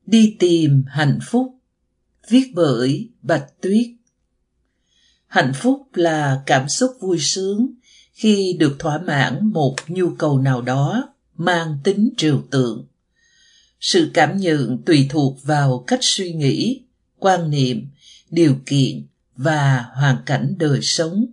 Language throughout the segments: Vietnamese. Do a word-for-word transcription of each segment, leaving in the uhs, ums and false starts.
Đi tìm hạnh phúc. Viết bởi Bạch Tuyết. Hạnh phúc là cảm xúc vui sướng khi được thỏa mãn một nhu cầu nào đó mang tính trừu tượng. Sự cảm nhận tùy thuộc vào cách suy nghĩ, quan niệm, điều kiện và hoàn cảnh đời sống.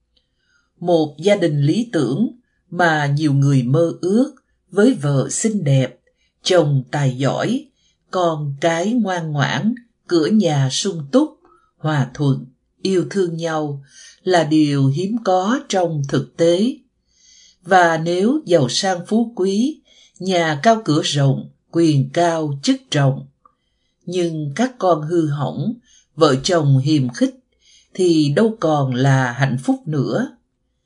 Một gia đình lý tưởng mà nhiều người mơ ước với vợ xinh đẹp, chồng tài giỏi, con cái ngoan ngoãn, cửa nhà sung túc, hòa thuận, yêu thương nhau là điều hiếm có trong thực tế. Và nếu giàu sang phú quý, nhà cao cửa rộng, quyền cao chức trọng, nhưng các con hư hỏng, vợ chồng hiềm khích, thì đâu còn là hạnh phúc nữa.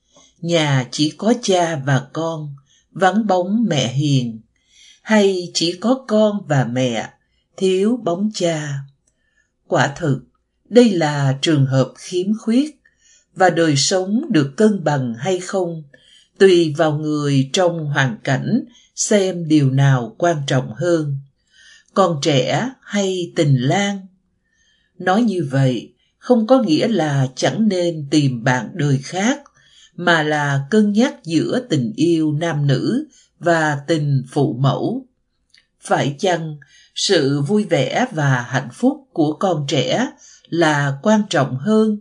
Nhà chỉ có cha và con, vắng bóng mẹ hiền, hay chỉ có con và mẹ, thiếu bóng cha. Quả thực, đây là trường hợp khiếm khuyết, và đời sống được cân bằng hay không, tùy vào người trong hoàn cảnh xem điều nào quan trọng hơn, con trẻ hay tình lang. Nói như vậy, không có nghĩa là chẳng nên tìm bạn đời khác, mà là cân nhắc giữa tình yêu nam nữ và tình phụ mẫu. Phải chăng sự vui vẻ và hạnh phúc của con trẻ là quan trọng hơn?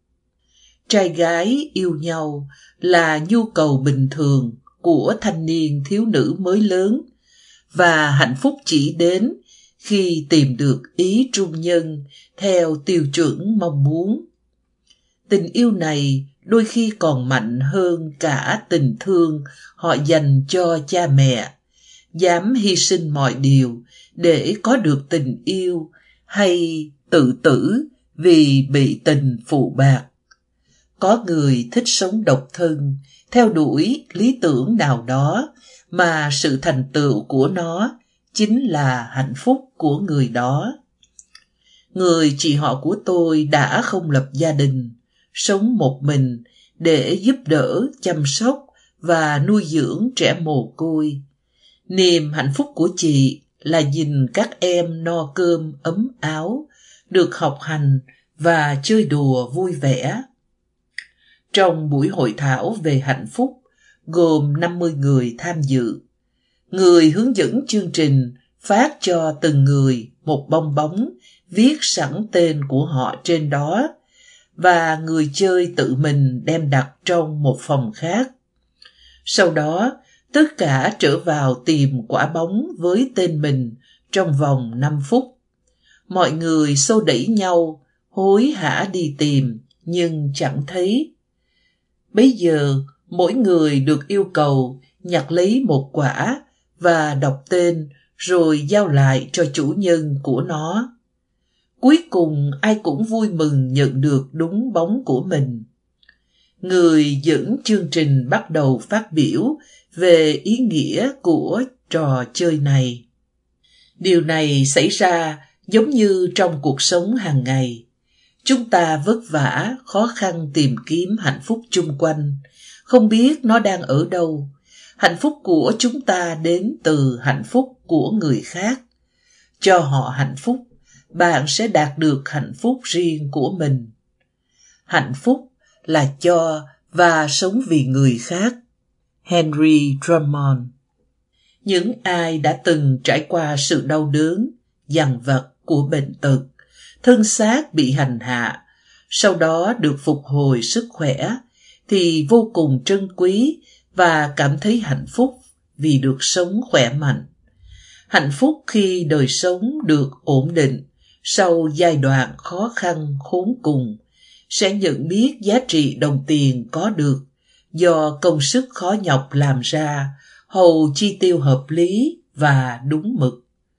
Trai gái yêu nhau là nhu cầu bình thường của thanh niên thiếu nữ mới lớn, và hạnh phúc chỉ đến khi tìm được ý trung nhân theo tiêu chuẩn mong muốn. Tình yêu này đôi khi còn mạnh hơn cả tình thương họ dành cho cha mẹ, dám hy sinh mọi điều để có được tình yêu, hay tự tử vì bị tình phụ bạc. Có người thích sống độc thân, theo đuổi lý tưởng nào đó mà sự thành tựu của nó chính là hạnh phúc của người đó. Người chị họ của tôi đã không lập gia đình, sống một mình để giúp đỡ, chăm sóc và nuôi dưỡng trẻ mồ côi. Niềm hạnh phúc của chị là nhìn các em no cơm ấm áo, được học hành và chơi đùa vui vẻ. Trong buổi hội thảo về hạnh phúc, gồm năm mươi người tham dự, người hướng dẫn chương trình phát cho từng người một bong bóng viết sẵn tên của họ trên đó, và người chơi tự mình đem đặt trong một phòng khác. Sau đó, tất cả trở vào tìm quả bóng với tên mình trong vòng năm phút. Mọi người xô đẩy nhau, hối hả đi tìm, nhưng chẳng thấy. Bấy giờ, mỗi người được yêu cầu nhặt lấy một quả và đọc tên, rồi giao lại cho chủ nhân của nó. Cuối cùng ai cũng vui mừng nhận được đúng bóng của mình. Người dẫn chương trình bắt đầu phát biểu về ý nghĩa của trò chơi này. Điều này xảy ra giống như trong cuộc sống hàng ngày. Chúng ta vất vả, khó khăn tìm kiếm hạnh phúc chung quanh, không biết nó đang ở đâu. Hạnh phúc của chúng ta đến từ hạnh phúc của người khác. Cho họ hạnh phúc, bạn sẽ đạt được hạnh phúc riêng của mình. Hạnh phúc là cho và sống vì người khác. Henry Drummond. Những ai đã từng trải qua sự đau đớn, dằn vặt của bệnh tật, thân xác bị hành hạ, sau đó được phục hồi sức khỏe, thì vô cùng trân quý và cảm thấy hạnh phúc vì được sống khỏe mạnh. Hạnh phúc khi đời sống được ổn định sau giai đoạn khó khăn khốn cùng, sẽ nhận biết giá trị đồng tiền có được do công sức khó nhọc làm ra, hầu chi tiêu hợp lý và đúng mực.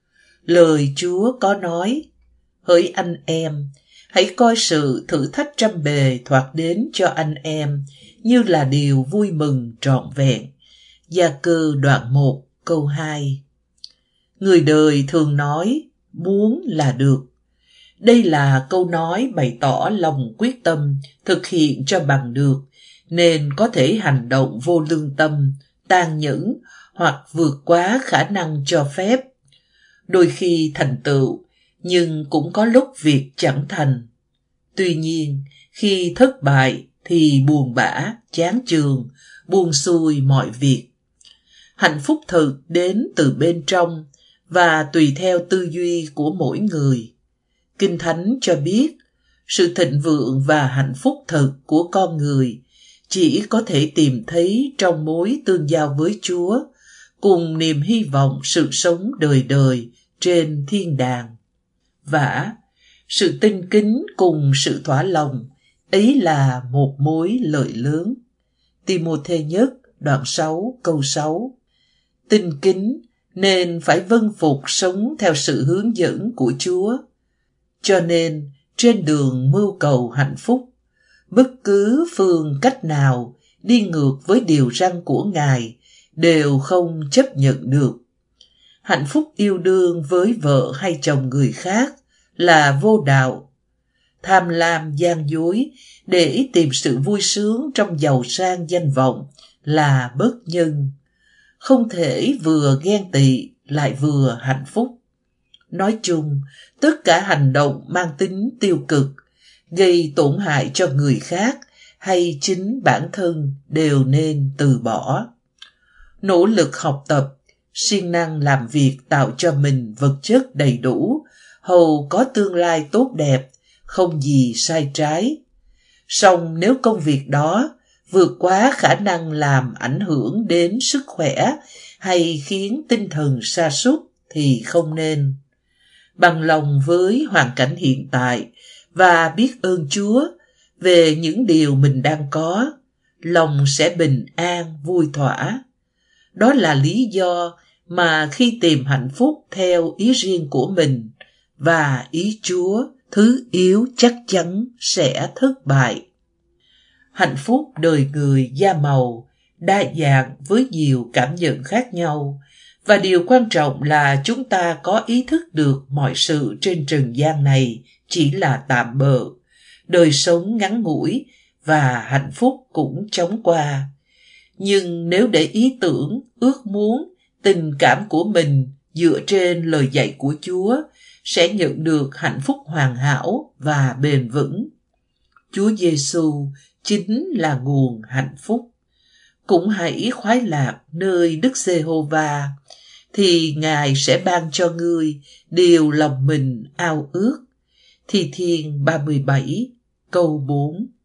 Lời Chúa có nói: hỡi anh em, hãy coi sự thử thách trăm bề thoạt đến cho anh em như là điều vui mừng trọn vẹn. Gia Cơ đoạn một câu hai. Người đời thường nói muốn là được. Đây là câu nói bày tỏ lòng quyết tâm thực hiện cho bằng được, nên có thể hành động vô lương tâm, tàn nhẫn hoặc vượt quá khả năng cho phép. Đôi khi thành tựu, nhưng cũng có lúc việc chẳng thành. Tuy nhiên, khi thất bại thì buồn bã, chán chường, buông xuôi mọi việc. Hạnh phúc thực đến từ bên trong và tùy theo tư duy của mỗi người. Kinh Thánh cho biết, sự thịnh vượng và hạnh phúc thực của con người chỉ có thể tìm thấy trong mối tương giao với Chúa, cùng niềm hy vọng sự sống đời đời trên thiên đàng. Vả, sự tinh kính cùng sự thỏa lòng, ấy là một mối lợi lớn. Ti-mô-thê nhất, đoạn sáu, câu sáu. Tinh kính nên phải vâng phục sống theo sự hướng dẫn của Chúa. Cho nên, trên đường mưu cầu hạnh phúc, bất cứ phương cách nào đi ngược với điều răn của Ngài đều không chấp nhận được. Hạnh phúc yêu đương với vợ hay chồng người khác là vô đạo. Tham lam gian dối để tìm sự vui sướng trong giàu sang danh vọng là bất nhân. Không thể vừa ghen tị lại vừa hạnh phúc. Nói chung, tất cả hành động mang tính tiêu cực, gây tổn hại cho người khác hay chính bản thân đều nên từ bỏ. Nỗ lực học tập, siêng năng làm việc tạo cho mình vật chất đầy đủ, hầu có tương lai tốt đẹp, không gì sai trái. Song nếu công việc đó vượt quá khả năng làm ảnh hưởng đến sức khỏe hay khiến tinh thần sa sút thì không nên. Bằng lòng với hoàn cảnh hiện tại và biết ơn Chúa về những điều mình đang có, lòng sẽ bình an, vui thỏa. Đó là lý do mà khi tìm hạnh phúc theo ý riêng của mình và ý Chúa, thứ yếu chắc chắn sẽ thất bại. Hạnh phúc đời người da màu, đa dạng với nhiều cảm nhận khác nhau, và điều quan trọng là chúng ta có ý thức được mọi sự trên trần gian này chỉ là tạm bợ, đời sống ngắn ngủi và hạnh phúc cũng chóng qua. Nhưng nếu để ý tưởng, ước muốn, tình cảm của mình dựa trên lời dạy của Chúa, sẽ nhận được hạnh phúc hoàn hảo và bền vững. Chúa Giêsu chính là nguồn hạnh phúc. Cũng hãy khoái lạc nơi Đức Giê-hô-va, thì Ngài sẽ ban cho ngươi điều lòng mình ao ước. Thi Thiên ba mươi bảy, câu bốn.